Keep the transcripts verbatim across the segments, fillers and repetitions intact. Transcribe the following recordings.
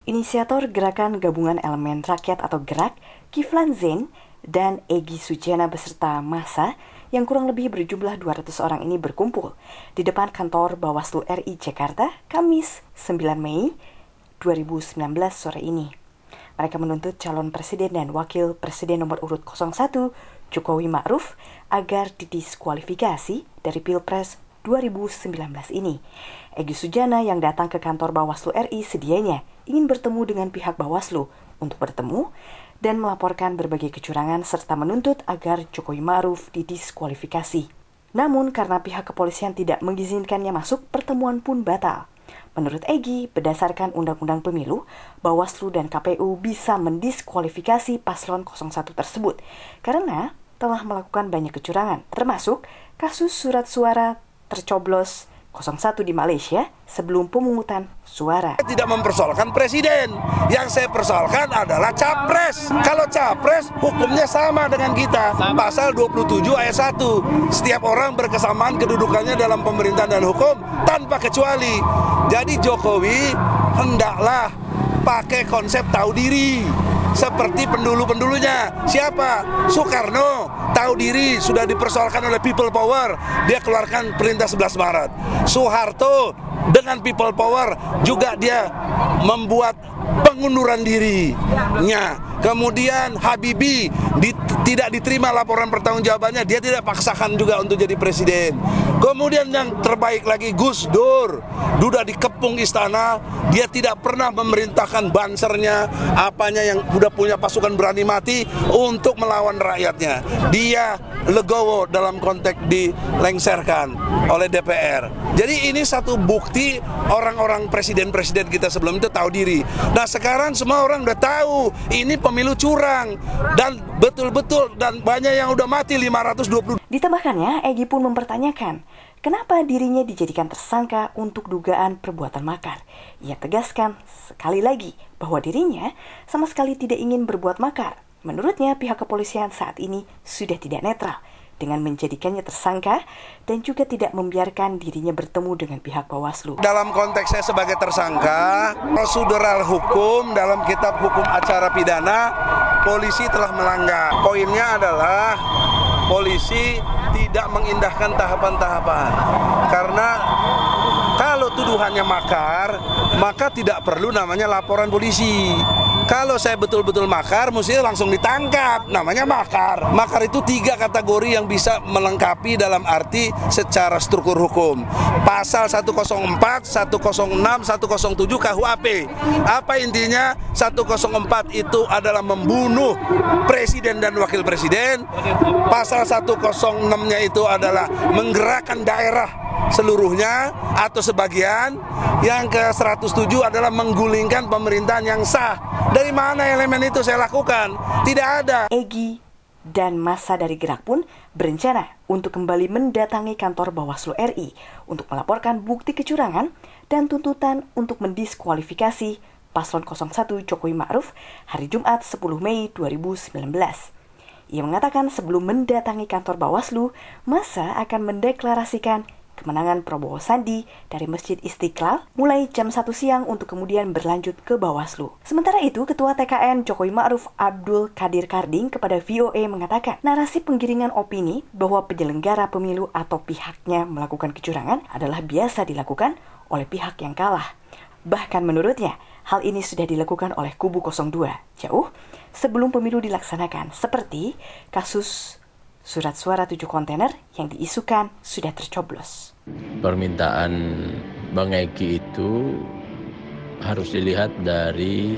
Inisiator Gerakan Gabungan Elemen Rakyat atau Gerak, Kiflan Zain dan Egy Sujana beserta massa yang kurang lebih berjumlah dua ratus orang ini berkumpul di depan kantor Bawaslu R I Jakarta, Kamis sembilan Mei dua ribu sembilan belas sore ini. Mereka menuntut calon presiden dan wakil presiden nomor urut nol satu, Jokowi Ma'ruf, agar didiskualifikasi dari Pilpres dua ribu sembilan belas ini. Egy Sujana yang datang ke kantor Bawaslu R I sedianya ingin bertemu dengan pihak Bawaslu untuk bertemu dan melaporkan berbagai kecurangan serta menuntut agar Jokowi Ma'ruf didiskualifikasi. Namun karena pihak kepolisian tidak mengizinkannya masuk, pertemuan pun batal. Menurut Egy, berdasarkan Undang-Undang Pemilu, Bawaslu dan K P U bisa mendiskualifikasi paslon nol satu tersebut karena telah melakukan banyak kecurangan, termasuk kasus surat suara tercoblos nol satu di Malaysia sebelum pemungutan suara. Saya tidak mempersoalkan presiden, yang saya persoalkan adalah capres. Kalau capres, hukumnya sama dengan kita. Pasal dua puluh tujuh ayat satu, setiap orang berkesamaan kedudukannya dalam pemerintahan dan hukum tanpa kecuali. Jadi Jokowi hendaklah pakai konsep tahu diri. Seperti pendulu-pendulunya. Siapa? Soekarno tahu diri, sudah dipersoalkan oleh people power, dia keluarkan perintah sebelas Maret. Soeharto dengan people power juga dia membuat pengunduran dirinya. Kemudian Habibie di, tidak diterima laporan pertanggungjawabannya, dia tidak paksakan juga untuk jadi presiden. Kemudian yang terbaik lagi Gus Dur, sudah dikepung istana, dia tidak pernah memerintahkan bansernya, apanya yang sudah punya pasukan berani mati untuk melawan rakyatnya. Dia legowo dalam konteks dilengserkan oleh D P R. Jadi ini satu bukti orang-orang presiden-presiden kita sebelum itu tahu diri. Nah sekarang semua orang udah tahu ini pemilu curang dan betul-betul dan banyak yang udah mati lima ratus dua puluh. Ditambahkannya, Egy pun mempertanyakan kenapa dirinya dijadikan tersangka untuk dugaan perbuatan makar. Ia tegaskan sekali lagi bahwa dirinya sama sekali tidak ingin berbuat makar. Menurutnya pihak kepolisian saat ini sudah tidak netral dengan menjadikannya tersangka dan juga tidak membiarkan dirinya bertemu dengan pihak Bawaslu. Dalam konteks saya sebagai tersangka, prosedural hukum dalam kitab hukum acara pidana, polisi telah melanggar. Poinnya adalah polisi tidak mengindahkan tahapan-tahapan. Karena kalau tuduhannya makar, maka tidak perlu namanya laporan polisi. Kalau saya betul-betul makar, mesti langsung ditangkap, namanya makar. Makar itu tiga kategori yang bisa melengkapi dalam arti secara struktur hukum. Pasal seratus empat, seratus enam, seratus tujuh K U H P. Apa intinya? seratus empat itu adalah membunuh presiden dan wakil presiden. Pasal seratus enam-nya itu adalah menggerakkan daerah seluruhnya atau sebagian. Yang ke seratus tujuh adalah menggulingkan pemerintahan yang sah. Dari mana elemen itu saya lakukan? Tidak ada. Egy dan massa dari Gerak pun berencana untuk kembali mendatangi kantor Bawaslu R I untuk melaporkan bukti kecurangan dan tuntutan untuk mendiskualifikasi paslon nol satu Jokowi Ma'ruf hari Jumat sepuluh Mei dua ribu sembilan belas. Ia mengatakan sebelum mendatangi kantor Bawaslu, massa akan mendeklarasikan kemenangan Prabowo Sandi dari Masjid Istiqlal mulai jam satu siang untuk kemudian berlanjut ke Bawaslu. Sementara itu, Ketua T K N Jokowi Ma'ruf Abdul Qadir Karding kepada V O A mengatakan narasi penggiringan opini bahwa penyelenggara pemilu atau pihaknya melakukan kecurangan adalah biasa dilakukan oleh pihak yang kalah. Bahkan menurutnya, hal ini sudah dilakukan oleh kubu nol dua jauh sebelum pemilu dilaksanakan, seperti kasus surat suara tujuh kontainer yang diisukan sudah tercoblos. Permintaan Bang Egy itu harus dilihat dari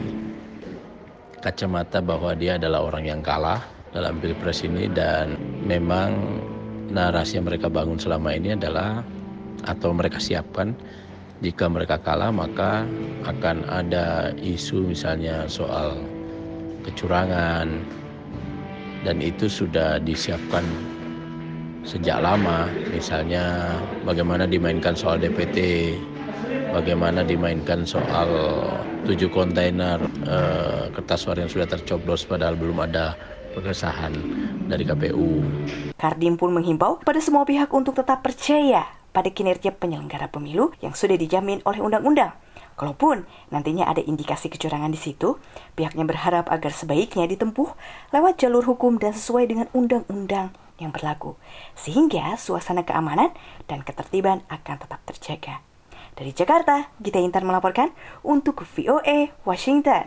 kacamata bahwa dia adalah orang yang kalah dalam Pilpres ini, dan memang narasi yang mereka bangun selama ini adalah atau mereka siapkan jika mereka kalah maka akan ada isu misalnya soal kecurangan. Dan itu sudah disiapkan sejak lama, misalnya bagaimana dimainkan soal D P T, bagaimana dimainkan soal tujuh kontainer eh, kertas suara yang sudah tercoblos padahal belum ada pengesahan dari K P U. Karding pun menghimbau kepada semua pihak untuk tetap percaya pada kinerja penyelenggara pemilu yang sudah dijamin oleh undang-undang. Kalaupun nantinya ada indikasi kecurangan di situ, pihaknya berharap agar sebaiknya ditempuh lewat jalur hukum dan sesuai dengan undang-undang yang berlaku, sehingga suasana keamanan dan ketertiban akan tetap terjaga. Dari Jakarta, Gita Intan melaporkan untuk V O A Washington.